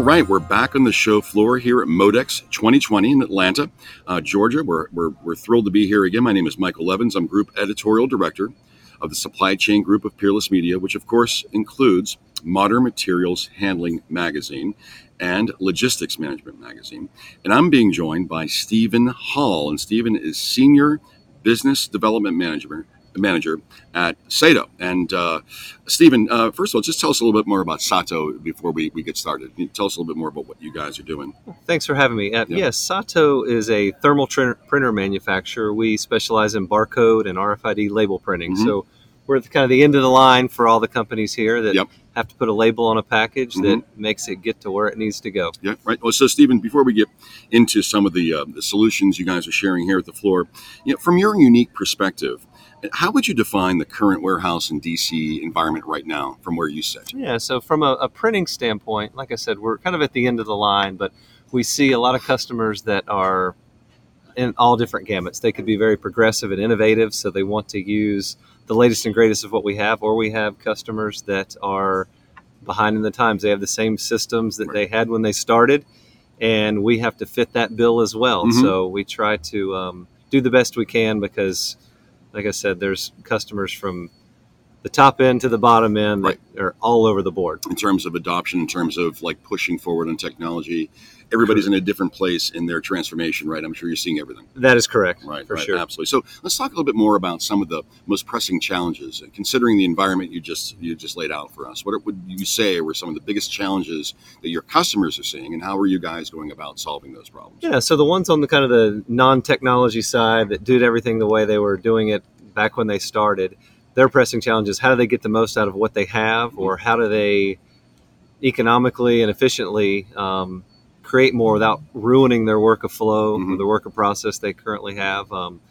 right, we're back on the show floor here at Modex 2020 in Atlanta, Georgia. We're thrilled to be here again. My name is Michael Evans. I'm Group Editorial Director of the Supply Chain Group of Peerless Media, which of course includes Modern Materials Handling Magazine and Logistics Management Magazine. And I'm being joined by Stephen Hall, and Stephen is Senior Business Development Manager at Sato. And Stephen, first of all, just tell us a little bit more about Sato before we get started. Can you tell us a little bit more about what you guys are doing? Thanks for having me. Yes, Sato is a thermal printer manufacturer. We specialize in barcode and RFID label printing. Mm-hmm. So we're at kind of the end of the line for all the companies here that have to put a label on a package that makes it get to where it needs to go. Yeah, right. Well, so Stephen, before we get into some of the solutions you guys are sharing here at the floor, from your unique perspective, how would you define the current warehouse and DC environment right now from where you sit? Yeah, so from a printing standpoint, like I said, we're kind of at the end of the line, but we see a lot of customers that are in all different gamuts. They could be very progressive and innovative, so they want to use the latest and greatest of what we have, or we have customers that are behind in the times. They have the same systems that they had when they started, and we have to fit that bill as well. Mm-hmm. So we try to do the best we can because, like I said, there's customers from the top end to the bottom end that are all over the board. In terms of adoption, in terms of like pushing forward on technology, everybody's in a different place in their transformation, right? I'm sure you're seeing everything. That is correct. Right, for sure. Absolutely. So let's talk a little bit more about some of the most pressing challenges, considering the environment you just laid out for us. What would you say were some of the biggest challenges that your customers are seeing, and how are you guys going about solving those problems? Yeah, so the ones on the kind of the non-technology side that did everything the way they were doing it back when they started, their pressing challenges: how do they get the most out of what they have, or how do they economically and efficiently create more without ruining their workflow or the work process they currently have.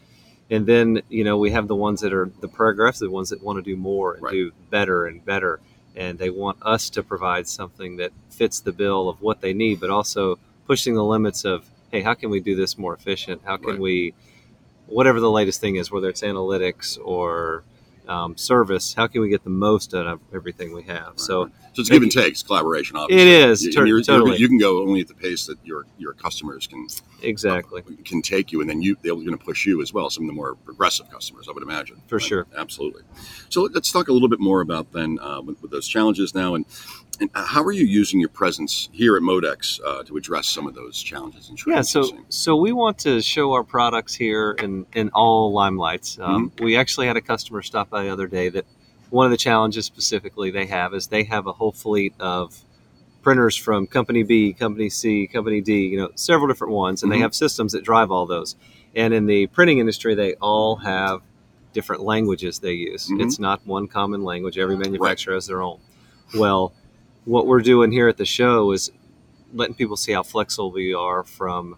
And then, we have the ones that are the progressive ones that want to do more and do better and better. And they want us to provide something that fits the bill of what they need, but also pushing the limits of, hey, how can we do this more efficient? How can we, whatever the latest thing is, whether it's analytics or service, how can we get the most out of everything we have? So it's give and take, it's collaboration, obviously. It is, totally. You can go only at the pace that your customers can can take you, and then they're going to push you as well, some of the more progressive customers, I would imagine. For sure. Absolutely. So let's talk a little bit more about then with those challenges now, and how are you using your presence here at Modex to address some of those challenges and trends? Yeah, so we want to show our products here in all limelights. We actually had a customer stop by the other day that one of the challenges specifically they have is they have a whole fleet of printers from Company B, Company C, Company D, several different ones, and they have systems that drive all those. And in the printing industry, they all have different languages they use. It's not one common language. Every manufacturer has their own. Well, what we're doing here at the show is letting people see how flexible we are.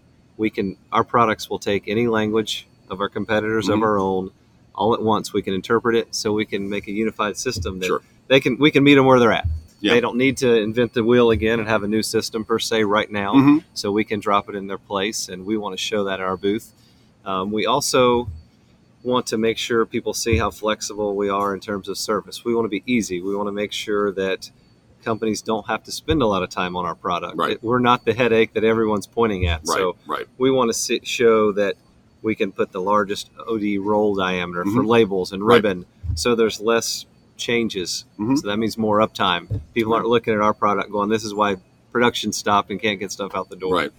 Our products will take any language of our competitors, of our own, all at once. We can interpret it, so we can make a unified system that we can meet them where they're at. Yeah. They don't need to invent the wheel again and have a new system per se right now. So we can drop it in their place, and we want to show that at our booth. We also want to make sure people see how flexible we are in terms of service. We want to be easy. We want to make sure that companies don't have to spend a lot of time on our product. We're not the headache that everyone's pointing at. We want to show that we can put the largest OD roll diameter for labels and ribbon, so there's less changes. So that means more uptime. People aren't looking at our product going, this is why production stopped and can't get stuff out the door.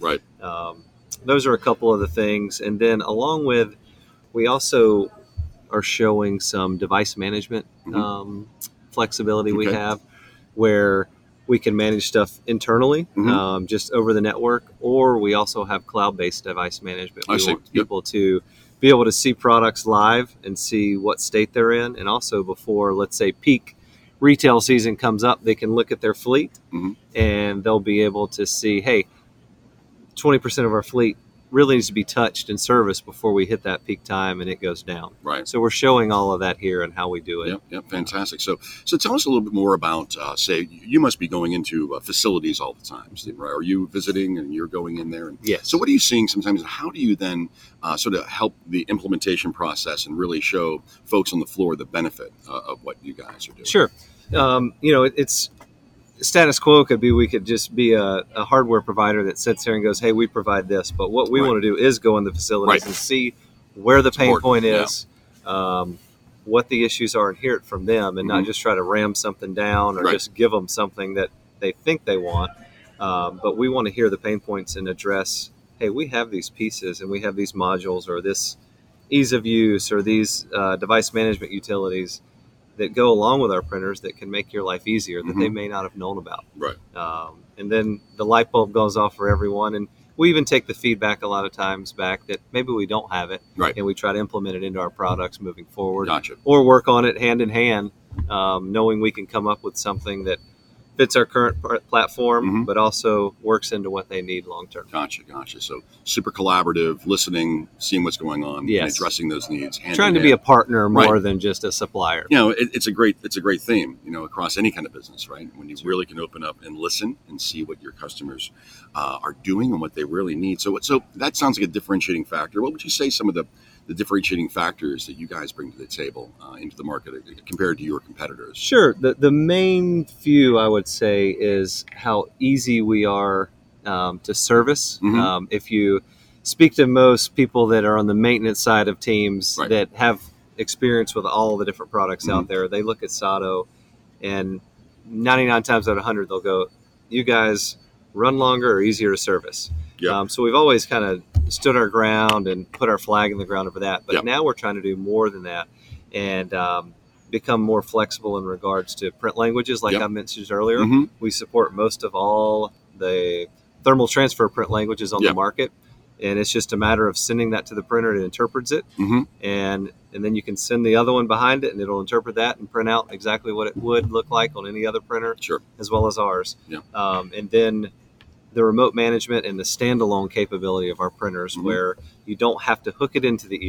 Those are a couple of the things. And then along with, we also are showing some device management flexibility we have, where we can manage stuff internally, just over the network, or we also have cloud-based device management. We want people to be able to see products live and see what state they're in, and also before, let's say, peak retail season comes up, they can look at their fleet and they'll be able to see, hey, 20% of our fleet really needs to be touched and serviced before we hit that peak time and it goes down. So we're showing all of that here and how we do it. Yep, fantastic. So tell us a little bit more about, say, you must be going into facilities all the time, Steve, right? Are you visiting and you're going in there? Yes. So what are you seeing sometimes, and how do you then sort of help the implementation process and really show folks on the floor the benefit of what you guys are doing? Sure. It's status quo could be we could just be a hardware provider that sits there and goes, hey, we provide this. But what we Right. want to do is go in the facilities Right. and see where the pain important, point yeah. is, what the issues are, and hear it from them, and not Mhm. just try to ram something down or Right. just give them something that they think they want. But we want to hear the pain points and address, hey, we have these pieces and we have these modules or this ease of use or these device management utilities that go along with our printers that can make your life easier that they may not have known about. Right. And then the light bulb goes off for everyone. And we even take the feedback a lot of times back that maybe we don't have it, Right. and we try to implement it into our products moving forward, Gotcha. or work on it hand in hand, knowing we can come up with something that fits our current platform, Mhm. but also works into what they need long term. Gotcha. So super collaborative, listening, seeing what's going on, and Yes. addressing those needs. hand Trying in to be a hand. partner more Right. than just a supplier. You know, it's a great theme, across any kind of business, right? When you really can open up and listen and see what your customers are doing and what they really need. So that sounds like a differentiating factor. What would you say some of the differentiating factors that you guys bring to the table into the market compared to your competitors? Sure. The main few I would say is how easy we are to service. Mhm. If you speak to most people that are on the maintenance side of teams Right. that have experience with all the different products Mhm. out there, they look at Sato, and 99 times out of 100 they'll go, you guys run longer or easier to service. Yep. So we've always kind of stood our ground and put our flag in the ground over that. But Yep. now we're trying to do more than that and become more flexible in regards to print languages, like Yep. I mentioned earlier. Mhm. We support most of all the thermal transfer print languages on Yep. the market. And it's just a matter of sending that to the printer. It interprets it, Mhm. and then you can send the other one behind it, and it'll interpret that and print out exactly what it would look like on any other printer, Sure. as well as ours. Yeah. And then the remote management and the standalone capability of our printers, Mhm. where you don't have to hook it into the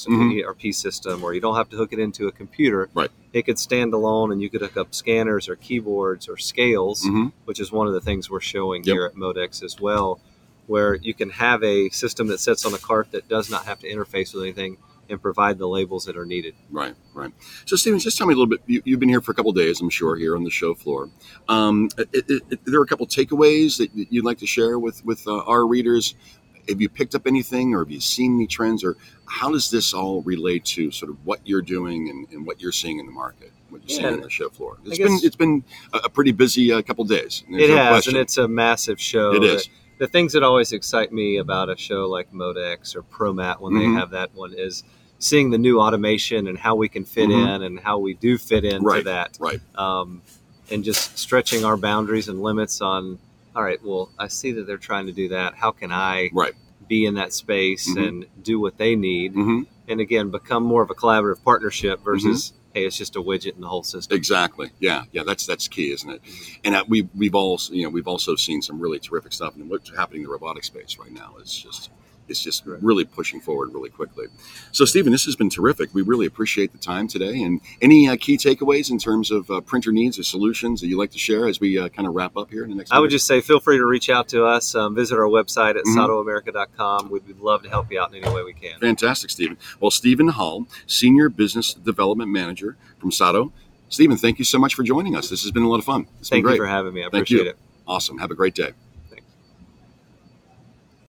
ERP system, or you don't have to hook it into a computer. Right. It could stand alone, and you could hook up scanners or keyboards or scales, Mhm. which is one of the things we're showing Yep. here at Modex as well, where you can have a system that sits on a cart that does not have to interface with anything and provide the labels that are needed. Right. So, Stephen, just tell me a little bit. You've been here for a couple of days, I'm sure, here on the show floor. There are a couple of takeaways that you'd like to share with our readers. Have you picked up anything, or have you seen any trends, or how does this all relate to sort of what you're doing and what you're seeing in the market, what you're seeing on the show floor? It's been a pretty busy couple of days. There's It no has, question. and it's a massive show. It is. The things that always excite me about a show like Modex or ProMat when Mhm. they have that one is seeing the new automation and how we can fit Mhm. in and how we do fit into Right. that. Right. And just stretching our boundaries and limits on, all right, well, I see that they're trying to do that. How can I Right. be in that space Mhm. and do what they need? Mhm. And again, become more of a collaborative partnership versus, hey, it's just a widget in the whole system. Exactly. Yeah. That's key, isn't it? And we've also seen some really terrific stuff, and what's happening in the robotic space right now is just Right. really pushing forward really quickly. So, Stephen, this has been terrific. We really appreciate the time today. And any key takeaways in terms of printer needs or solutions that you'd like to share as we kind of wrap up here in the next? I would just say feel free to reach out to us. Visit our website at Mhm. satoamerica.com. We'd love to help you out in any way we can. Fantastic, Stephen. Well, Stephen Hull, Senior Business Development Manager from Sato. Stephen, thank you so much for joining us. This has been a lot of fun. It's been Thank great. you for having me. I Thank you. appreciate it. Awesome. Have a great day.